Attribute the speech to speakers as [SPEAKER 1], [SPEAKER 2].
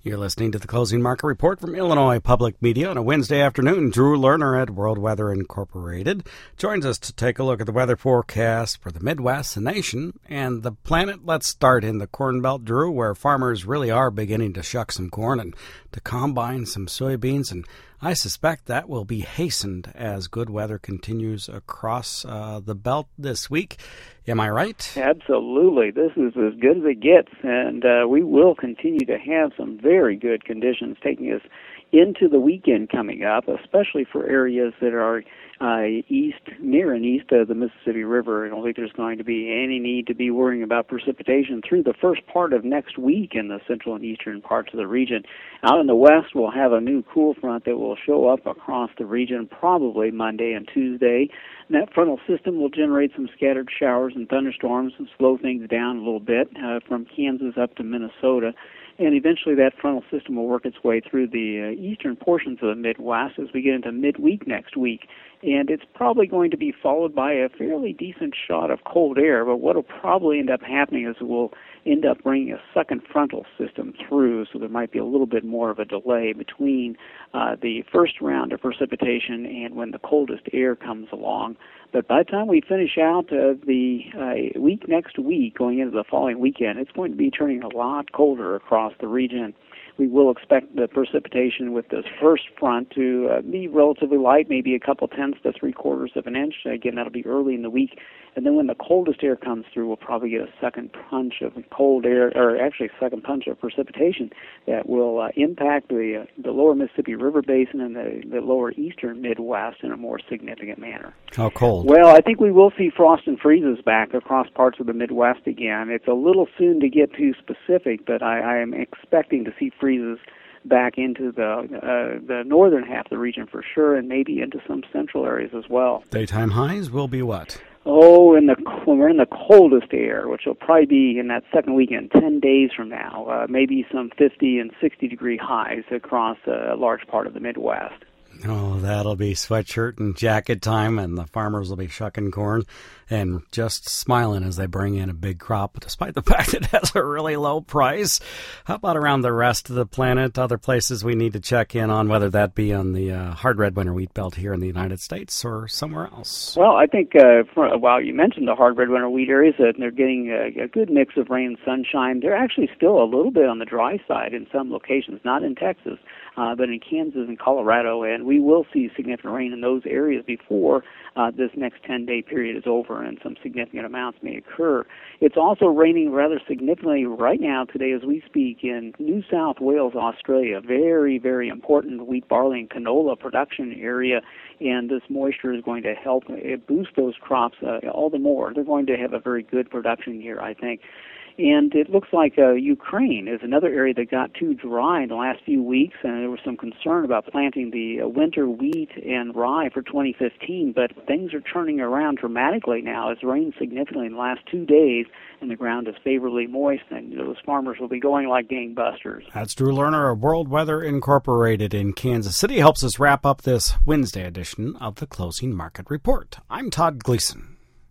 [SPEAKER 1] You're listening to the Closing Market Report from Illinois Public Media on a Wednesday afternoon. Drew Lerner at World Weather Incorporated joins us to take a look at the weather forecast for the Midwest, the nation, and the planet. Let's start in the Corn Belt, Drew, where farmers really are beginning to shuck some corn and to combine some soybeans, and I suspect that will be hastened as good weather continues across the belt this week. Am I right?
[SPEAKER 2] Absolutely. This is as good as it gets, and we will continue to have some very good conditions taking us into the weekend coming up, especially for areas that are near and east of the Mississippi River. I don't think there's going to be any need to be worrying about precipitation through the first part of next week in the central and eastern parts of the region. Out in the west, we'll have a new cool front that will show up across the region probably Monday and Tuesday. And that frontal system will generate some scattered showers and thunderstorms and slow things down a little bit from Kansas up to Minnesota. And eventually that frontal system will work its way through the eastern portions of the Midwest as we get into midweek next week. And it's probably going to be followed by a fairly decent shot of cold air, but what will probably end up happening is we'll end up bringing a second frontal system through, so there might be a little bit more of a delay between the first round of precipitation and when the coldest air comes along. But by the time we finish out the week next week, going into the following weekend, it's going to be turning a lot colder across the region. We will expect the precipitation with this first front to be relatively light, maybe a couple tenths to 3/4 of an inch. Again, that'll be early in the week. And then when the coldest air comes through, we'll probably get a second punch of cold air, or actually a second punch of precipitation that will impact the lower Mississippi River Basin and the lower eastern Midwest in a more significant manner.
[SPEAKER 1] How cold?
[SPEAKER 2] Well, I think we will see frost and freezes back across parts of the Midwest again. It's a little soon to get too specific, but I am expecting to see freezes back into the northern half of the region for sure, and maybe into some central areas as well.
[SPEAKER 1] Daytime highs will be what?
[SPEAKER 2] Oh, when we're in the coldest air, which will probably be in that second weekend, 10 days from now, maybe some 50 and 60-degree highs across a large part of the Midwest.
[SPEAKER 1] Oh, that'll be sweatshirt and jacket time, and the farmers will be shucking corn and just smiling as they bring in a big crop, despite the fact it has a really low price. How about around the rest of the planet, other places we need to check in on, whether that be on the hard red winter wheat belt here in the United States or somewhere else?
[SPEAKER 2] Well, I think while you mentioned the hard red winter wheat areas, they're getting a good mix of rain and sunshine. They're actually still a little bit on the dry side in some locations, not in Texas, but in Kansas and Colorado, and we will see significant rain in those areas before this next 10-day period is over, and some significant amounts may occur. It's also raining rather significantly right now today as we speak in New South Wales, Australia. Very, very important wheat, barley, and canola production area, and this moisture is going to help boost those crops all the more. They're going to have a very good production year, I think. And it looks like Ukraine is another area that got too dry in the last few weeks, and there was some concern about planting the winter wheat and rye for 2015, but things are turning around dramatically now. It's rained significantly in the last 2 days, and the ground is favorably moist, and those farmers will be going like gangbusters.
[SPEAKER 1] That's Drew Lerner of World Weather Incorporated in Kansas City. Helps us wrap up this Wednesday edition of the Closing Market Report. I'm Todd Gleason.